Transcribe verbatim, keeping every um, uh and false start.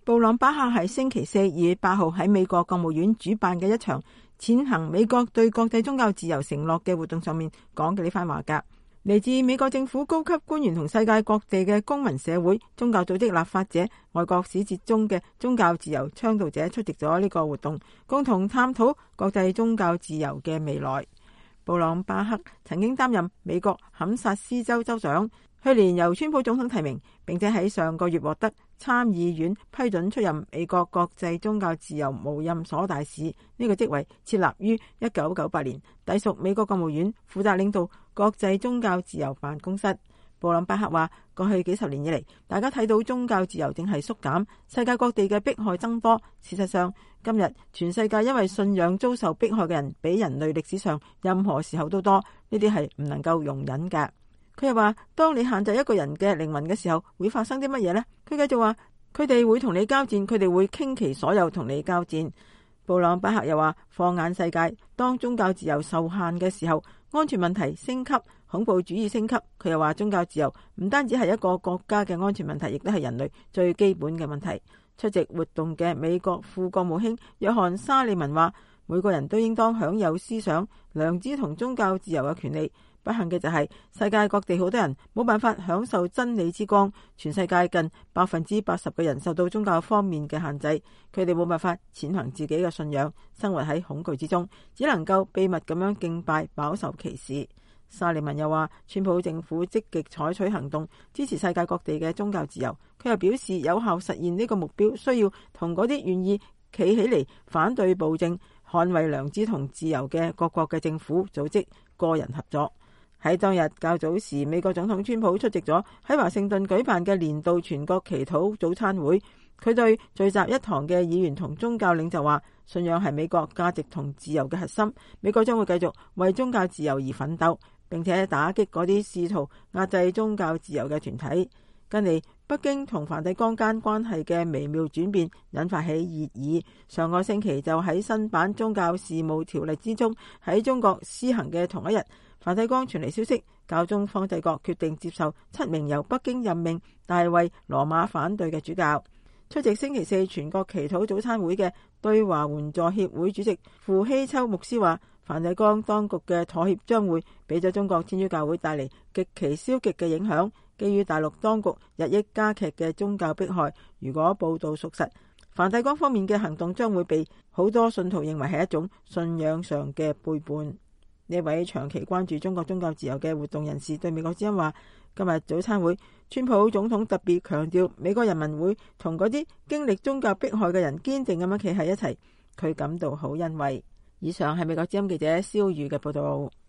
布朗巴克喺星期四二月八號喺美國國務院主辦嘅一場踐行美國對國際宗教自由承諾嘅活動上面講嘅呢番話噶。嚟自美國政府高級官員同世界各地嘅公民社會、宗教組織立法者、外國使節中嘅宗教自由倡導者出席咗呢個活動，共同探討國際宗教自由嘅未來。布朗巴克曾經擔任美國堪薩斯州州長，去年由川普總統提名，並且喺上個月獲得參議院批准出任美國國際宗教自由無任所大使。呢個職位設立於一九九八年，隸屬美國國務院，負責領導國際宗教自由辦公室。布朗巴克話：過去幾十年以嚟，大家睇到宗教自由正係縮減，世界各地嘅迫害增多。事實上，今日全世界因為信仰遭受迫害嘅人，比人類歷史上任何時候都多。呢啲係唔能夠容忍嘅。佢又話：當你限制一個人嘅靈魂嘅時候，會發生啲乜嘢呢？佢繼續話：佢哋會同你交戰，佢哋會傾其所有同你交戰。布朗巴克又話：放眼世界，當宗教自由受限嘅時候，安全問題升級，恐怖主義升級。佢又話：宗教自由唔單止係一個國家嘅安全問題，亦都係人類最基本嘅問題。出席活動嘅美國副國務卿約翰沙利文話：每個人都應當享有思想、良知同宗教自由嘅權利。不幸嘅就係世界各地好多人冇辦法享受真理之光，全世界近百分之八十嘅人受到宗教方面嘅限制，佢哋冇辦法踐行自己嘅信仰，生活喺恐懼之中，只能夠秘密咁樣敬拜，飽受歧視。沙利文又話，川普政府積極採取行動，支持世界各地嘅宗教自由。佢又表示，有效實現呢個目標，需要同嗰啲願意企起嚟反對暴政、捍衛良知同自由嘅各國嘅政府、組織、個人合作。喺當日較早時，美國總統川普出席咗喺華盛頓舉辦嘅年度全國祈禱早餐會。佢對聚集一堂嘅議員同宗教領袖話，信仰係美國價值同自由嘅核心，美國將會繼續為宗教自由而奮鬥，並且打擊嗰啲試圖壓制宗教自由嘅團體。近嚟北京同梵蒂岡間關係嘅微妙轉變引發起熱議。上個星期就喺新版宗教事務條例之中喺中國施行嘅同一日，梵蒂岡傳嚟消息，教宗方濟各決定接受七名由北京任命大為羅馬反對嘅主教。出席星期四全國祈禱早餐會嘅對華援助協會主席傅希秋牧師話，梵蒂岡當局嘅妥協將會俾咗中國天主教會帶嚟極其消極嘅影響。基於大陸當局日益加劇嘅宗教迫害，如果報道屬實，梵蒂岡方面嘅行動將會被好多信徒認為係一種信仰上嘅背叛。呢位長期關注中國宗教自由嘅活動人士對美國之音話，今日早餐會，川普總統特別強調美國人民會同嗰啲經歷宗教迫害嘅人堅定咁樣企喺一齊，佢感到好欣慰。以上係美國之音記者蕭宇嘅報道。